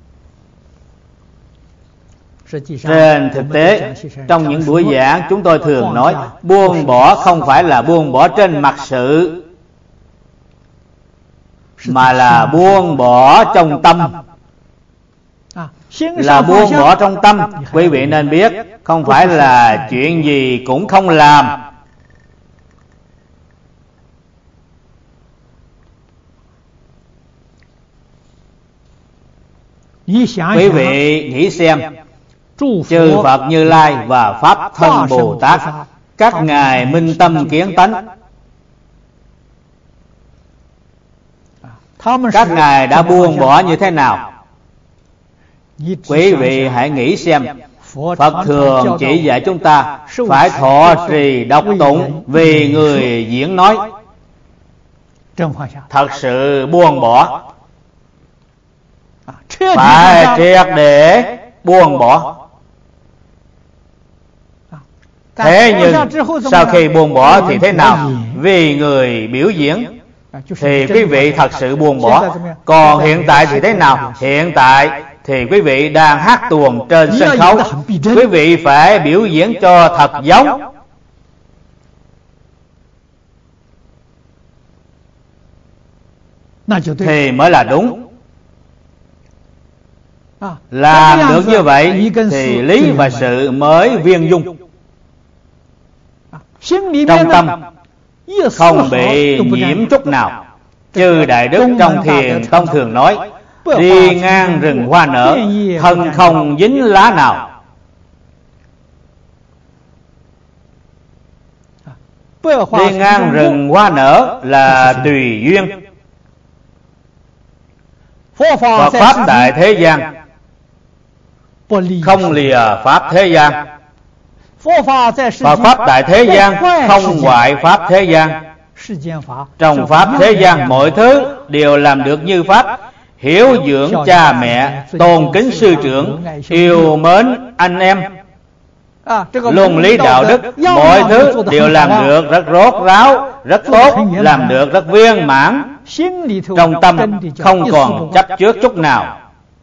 Trên thực tế, trong những buổi giảng chúng tôi thường nói buông bỏ không phải là buông bỏ trên mặt sự, mà là buông bỏ trong tâm. Là buông bỏ trong tâm. Quý vị nên biết, không phải là chuyện gì cũng không làm. Quý vị nghĩ xem, chư Phật Như Lai và Pháp Thân Bồ Tát, các ngài minh tâm kiến tánh, các ngài đã buông bỏ như thế nào? Quý vị hãy nghĩ xem, Phật thường chỉ dạy chúng ta phải thọ trì đọc tụng vì người diễn nói. Thật sự buông bỏ, phải triệt để buông bỏ. Thế nhưng sau khi buông bỏ thì thế nào? Vì người biểu diễn thì quý vị thật sự buông bỏ. Còn hiện tại thì thế nào? Hiện tại thì quý vị đang hát tuồng trên sân khấu. Quý vị phải biểu diễn cho thật giống. Thì mới là đúng. Làm được như vậy thì lý và sự mới viên dung. Trong tâm không bị nhiễm chút nào. Chư Đại Đức trong Thiền Tông thường nói, đi ngang rừng hoa nở, thân không dính lá nào. Đi ngang rừng hoa nở là tùy duyên. Phật Pháp tại thế gian không lìa Pháp thế gian. Phật Pháp tại thế gian không ngoại Pháp thế gian. Trong Pháp thế gian mọi thứ đều làm được như Pháp. Hiếu dưỡng cha mẹ, tôn kính sư trưởng, yêu mến anh em, luân lý đạo đức, mọi thứ đều làm được rất rốt ráo, rất tốt, làm được rất viên mãn. Trong tâm không còn chấp trước chút nào.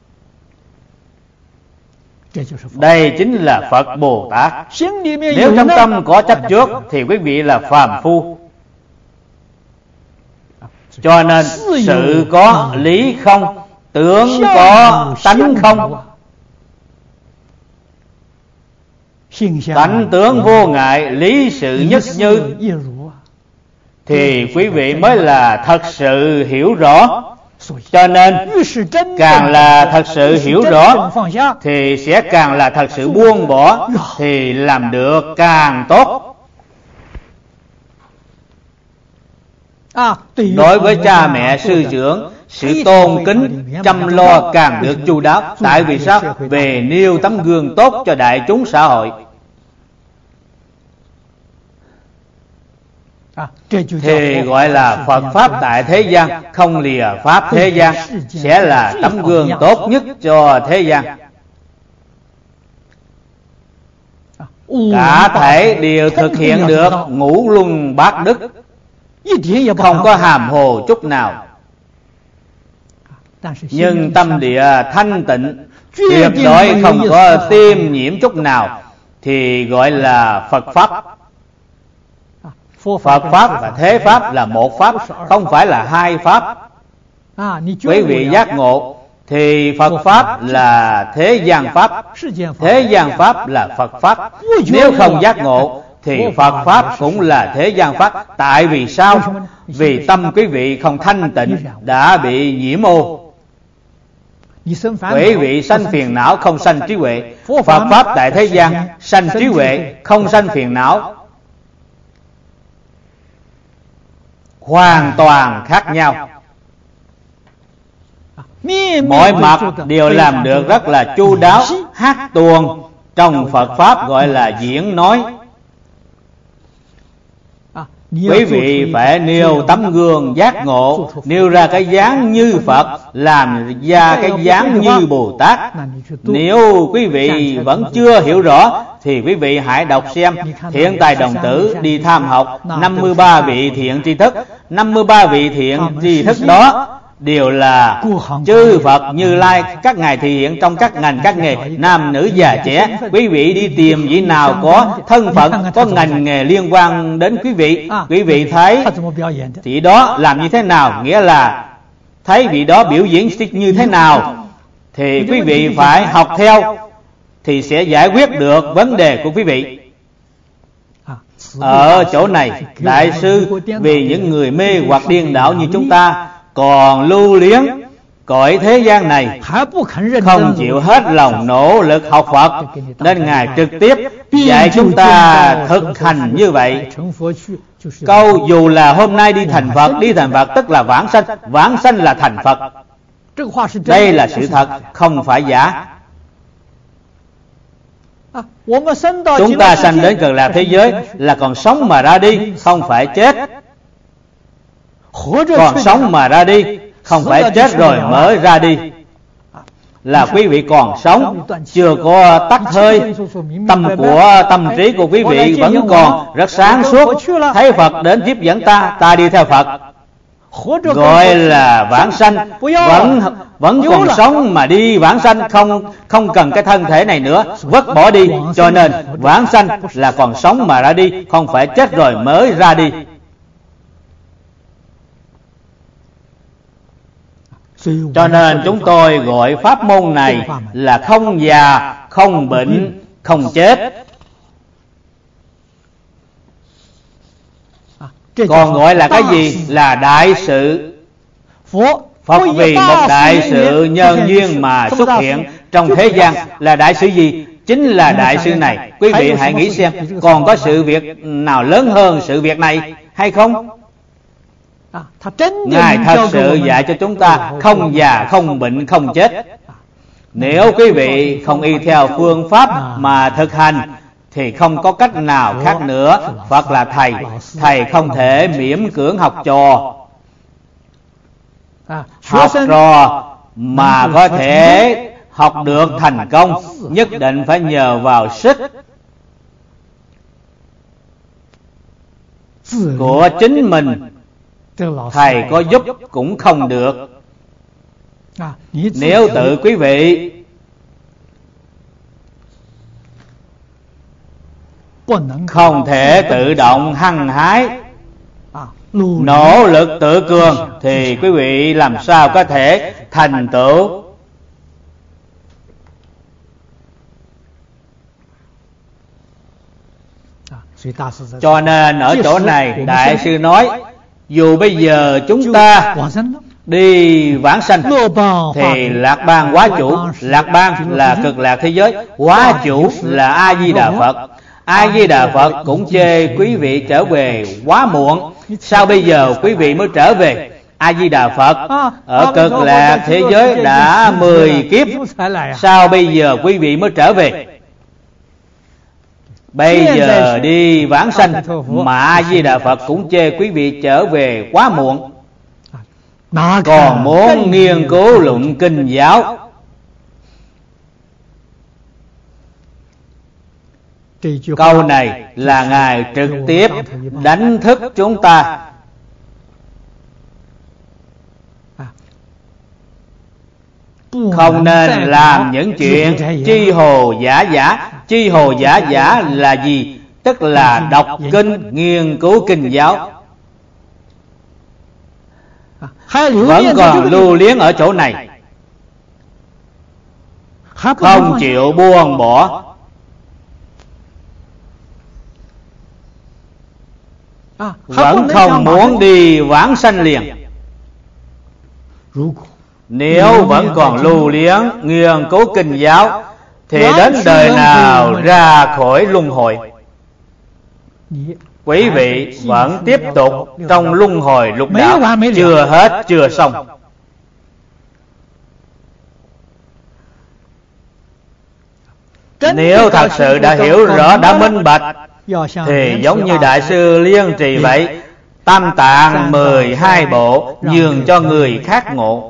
Đây chính là Phật Bồ Tát. Nếu trong tâm có chấp trước thì quý vị là phàm phu. Cho nên sự có lý không, tướng có tánh không. Tánh tướng vô ngại, lý sự nhất như, thì quý vị mới là thật sự hiểu rõ. Cho nên càng là thật sự hiểu rõ thì sẽ càng là thật sự buông bỏ, thì làm được càng tốt. Đối với cha mẹ sư trưởng, sự tôn kính chăm lo càng được chu đáo. Tại vì sao? Về nêu tấm gương tốt cho đại chúng xã hội. Thì gọi là Phật Pháp tại thế gian, không lìa Pháp thế gian, sẽ là tấm gương tốt nhất cho thế gian. Cả thể đều thực hiện được ngũ luân bát đức, không có hàm hồ chút nào. Nhưng tâm địa thanh tịnh, tuyệt đối không có tiêm nhiễm chút nào, thì gọi là Phật Pháp. Phật Pháp và Thế Pháp là một Pháp, không phải là hai Pháp. Quý vị giác ngộ thì Phật Pháp là thế gian Pháp, thế gian Pháp là Phật Pháp. Nếu không giác ngộ thì Phật Pháp cũng là thế gian Pháp. Tại vì sao? Vì tâm quý vị không thanh tịnh, đã bị nhiễm ô. Quý vị sanh phiền não không sanh trí huệ. Phật Pháp tại thế gian sanh trí huệ, không sanh phiền não, hoàn toàn khác nhau. mọi mặt đều làm được rất là chu đáo, hát tuồng trong Phật Pháp gọi là diễn nói. Quý vị phải nêu tấm gương giác ngộ, nêu ra cái dáng như Phật, làm ra cái dáng như Bồ Tát. Nếu quý vị vẫn chưa hiểu rõ thì quý vị hãy đọc xem Thiện Tài Đồng Tử đi tham học năm mươi ba vị thiện tri thức. năm mươi ba vị thiện tri thức đó đều là chư Phật Như Lai, các ngài thị hiện trong các ngành các nghề, nam nữ già trẻ. Quý vị đi tìm vị nào có thân phận, có ngành nghề liên quan đến quý vị, quý vị thấy thì đó làm như thế nào, nghĩa là thấy vị đó biểu diễn như thế nào thì quý vị phải học theo, thì sẽ giải quyết được vấn đề của quý vị. Ở chỗ này, Đại sư vì những người mê hoặc điên đảo như chúng ta còn lưu luyến cõi thế gian này, không chịu hết lòng nỗ lực học Phật, nên ngài trực tiếp dạy chúng ta thực hành như vậy. Câu dù là hôm nay đi thành Phật, đi thành Phật tức là vãng sanh, vãng sanh là thành Phật. Đây là sự thật, không phải giả. Chúng ta sanh đến Cực Lạc thế giới là còn sống mà ra đi, không phải chết. Còn sống mà ra đi, không phải chết rồi mới ra đi. Là quý vị còn sống, chưa có tắt hơi. Tâm của tâm trí của quý vị vẫn còn rất sáng suốt, thấy Phật đến tiếp dẫn ta, ta đi theo Phật, gọi là vãng sanh. Vẫn vẫn còn sống mà đi vãng sanh, không không cần cái thân thể này nữa, vứt bỏ đi. Cho nên vãng sanh là còn sống mà ra đi, không phải chết rồi mới ra đi. Cho nên chúng tôi gọi pháp môn này là không già, không bệnh, không chết. Còn gọi là cái gì? Là đại sự. Phật vì một đại sự nhân duyên mà xuất hiện trong thế gian. Là đại sự gì? Chính là đại sự này. Quý vị hãy nghĩ xem, còn có sự việc nào lớn hơn sự việc này hay không? Ngài thật sự dạy cho chúng ta không già, không bệnh, không chết. Nếu quý vị không y theo phương pháp mà thực hành thì không có cách nào khác nữa. Phật là thầy, thầy không thể miễn cưỡng học trò. Học trò mà có thể học được thành công nhất định phải nhờ vào sức của chính mình. Thầy có giúp cũng không được. Nếu tự quý vị không thể tự động hăng hái, nỗ lực tự cường, thì quý vị làm sao có thể thành tựu. Cho nên ở chỗ này Đại sư nói, dù bây giờ chúng ta đi vãng sanh thì Lạc Bang Quá Chủ, Lạc Bang là Cực Lạc thế giới, Quá Chủ là A Di Đà Phật. A Di Đà Phật cũng chê quý vị trở về quá muộn. Sao bây giờ quý vị mới trở về? A Di Đà Phật ở Cực Lạc thế giới đã mười kiếp, sao bây giờ quý vị mới trở về? Bây giờ đi vãng sanh mà A Di Đà Phật cũng chê quý vị trở về quá muộn. Còn muốn nghiên cứu luận kinh giáo. Câu này là Ngài trực tiếp đánh thức chúng ta. Không nên làm những chuyện chi hồ giả giả. Chi hồ giả giả là gì? Tức là đọc kinh, nghiên cứu kinh giáo. Vẫn còn lưu luyến ở chỗ này, không chịu buông bỏ. Vẫn không muốn đi vãng sanh liền. Nếu vẫn còn lưu luyến nghiên cứu kinh giáo thì đến đời nào ra khỏi luân hồi, quý vị vẫn tiếp tục trong luân hồi lục đạo, chưa hết chưa xong. Nếu thật sự đã hiểu rõ, đã minh bạch, thì giống như Đại sư Liên Trì vậy, Tam Tạng mười hai bộ nhường cho người khác ngộ.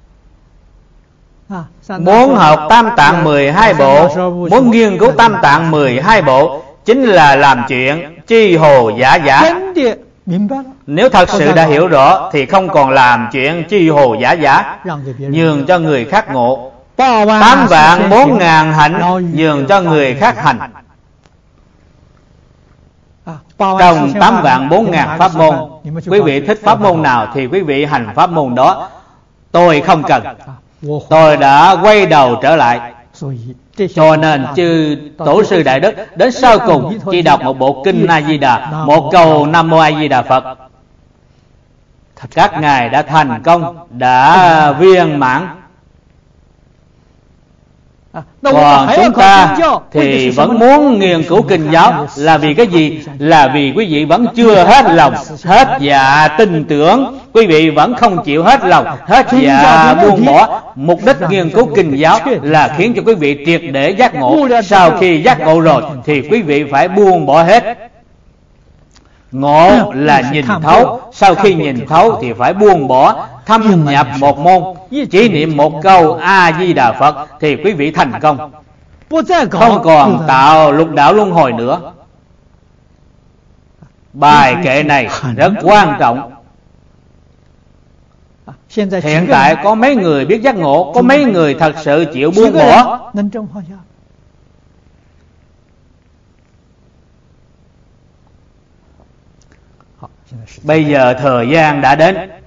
Muốn học Tam Tạng mười hai bộ, muốn nghiên cứu Tam Tạng mười hai bộ, chính là làm chuyện chi hồ giả giả. Nếu thật sự đã hiểu rõ thì không còn làm chuyện chi hồ giả giả, nhường cho người khác ngộ. Tám vạn bốn ngàn hạnh nhường cho người khác hành. Trong tám vạn bốn ngàn pháp môn, quý vị thích pháp môn nào thì quý vị hành pháp môn đó. Tôi không cần, tôi đã quay đầu trở lại. Cho nên chư tổ sư Đại Đức đến sau cùng chỉ đọc một bộ kinh A Di Đà, một câu Nam Mô A Di Đà Phật, các ngài đã thành công, đã viên mãn. Còn chúng ta thì vẫn muốn nghiên cứu kinh giáo. Là vì cái gì? Là vì quý vị vẫn chưa hết lòng, hết dạ tin tưởng. Quý vị vẫn không chịu hết lòng, hết dạ buông bỏ. Mục đích nghiên cứu kinh giáo là khiến cho quý vị triệt để giác ngộ. Sau khi giác ngộ rồi thì quý vị phải buông bỏ hết. Ngộ là nhìn thấu, sau khi nhìn thấu thì phải buông bỏ, thâm nhập một môn, chỉ niệm một câu A Di Đà Phật thì quý vị thành công, không còn tạo lục đạo luân hồi nữa. Bài kệ này rất quan trọng. Hiện tại có mấy người biết giác ngộ, có mấy người thật sự chịu buông bỏ. Bây giờ thời gian đã đến,